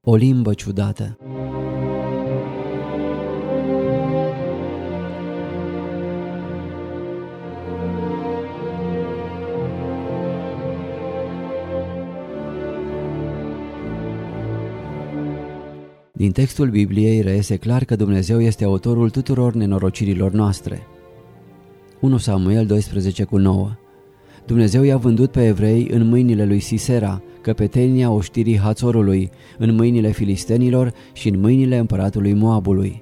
O limbă ciudată. Din textul Bibliei reiese clar că Dumnezeu este autorul tuturor nenorocirilor noastre. 1 Samuel 12:9. Dumnezeu i-a vândut pe evrei în mâinile lui Sisera, căpetenia oștirii Hațorului, în mâinile filistenilor și în mâinile împăratului Moabului.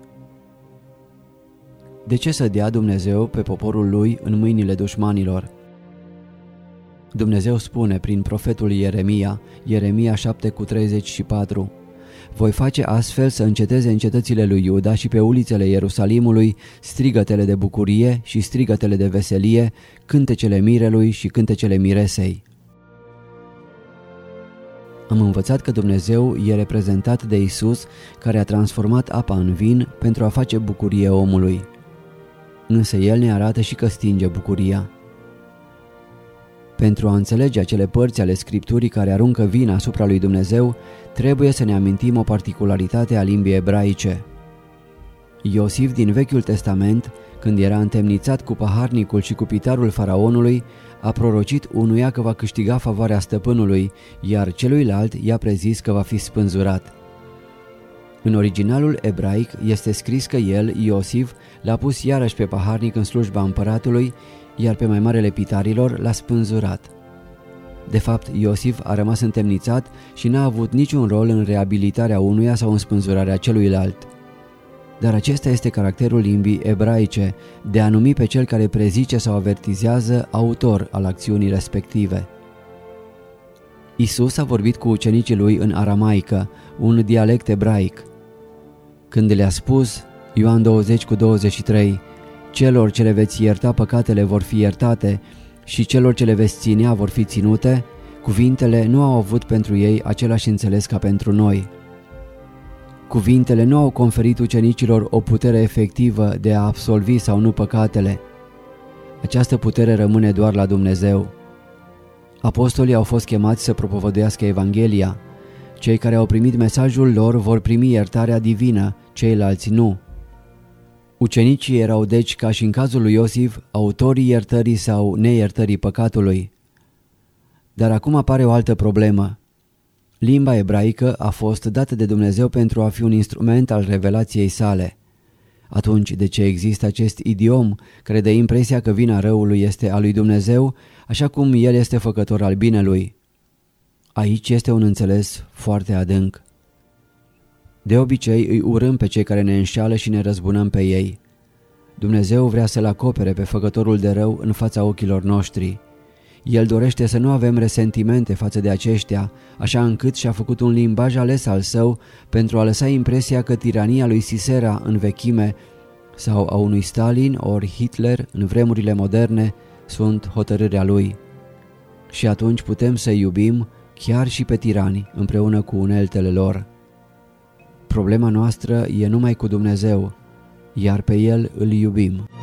De ce să dea Dumnezeu pe poporul lui în mâinile dușmanilor? Dumnezeu spune prin profetul Ieremia, Ieremia 7:34: Voi face astfel să înceteze în cetățile lui Iuda și pe ulițele Ierusalimului strigătele de bucurie și strigătele de veselie, cântecele mirelui și cântecele miresei. Am învățat că Dumnezeu e reprezentat de Isus, care a transformat apa în vin pentru a face bucurie omului. Însă El ne arată și că stinge bucuria. Pentru a înțelege acele părți ale Scripturii care aruncă vina asupra lui Dumnezeu, trebuie să ne amintim o particularitate a limbii ebraice. Iosif din Vechiul Testament, când era întemnițat cu paharnicul și cu pitarul faraonului, a prorocit unuia că va câștiga favoarea stăpânului, iar celuilalt i-a prezis că va fi spânzurat. În originalul ebraic este scris că el, Iosif, l-a pus iarăși pe paharnic în slujba împăratului, iar pe mai marele pitarilor l-a spânzurat. De fapt, Iosif a rămas întemnițat și n-a avut niciun rol în reabilitarea unuia sau în spânzurarea celuilalt. Dar acesta este caracterul limbii ebraice, de a numi pe cel care prezice sau avertizează autor al acțiunii respective. Isus a vorbit cu ucenicii lui în aramaică, un dialect ebraic. Când le-a spus, Ioan 20:23, celor ce le veți ierta păcatele vor fi iertate și celor ce le veți ținea vor fi ținute, cuvintele nu au avut pentru ei același înțeles ca pentru noi. Cuvintele nu au conferit ucenicilor o putere efectivă de a absolvi sau nu păcatele. Această putere rămâne doar la Dumnezeu. Apostolii au fost chemați să propovăduiască Evanghelia. Cei care au primit mesajul lor vor primi iertarea divină, ceilalți nu. Ucenicii erau deci, ca și în cazul lui Iosif, autorii iertării sau neiertării păcatului. Dar acum apare o altă problemă. Limba ebraică a fost dată de Dumnezeu pentru a fi un instrument al revelației sale. Atunci, de ce există acest idiom care dă impresia că vina răului este a lui Dumnezeu, așa cum El este făcător al binelui? Aici este un înțeles foarte adânc. De obicei îi urâm pe cei care ne înșeală și ne răzbunăm pe ei. Dumnezeu vrea să-l acopere pe făcătorul de rău în fața ochilor noștri. El dorește să nu avem resentimente față de aceștia, așa încât și-a făcut un limbaj ales al său pentru a lăsa impresia că tirania lui Sisera în vechime sau a unui Stalin ori Hitler în vremurile moderne sunt hotărârea lui. Și atunci putem să-i iubim chiar și pe tirani împreună cu uneltele lor. Problema noastră e numai cu Dumnezeu, iar pe El îl iubim.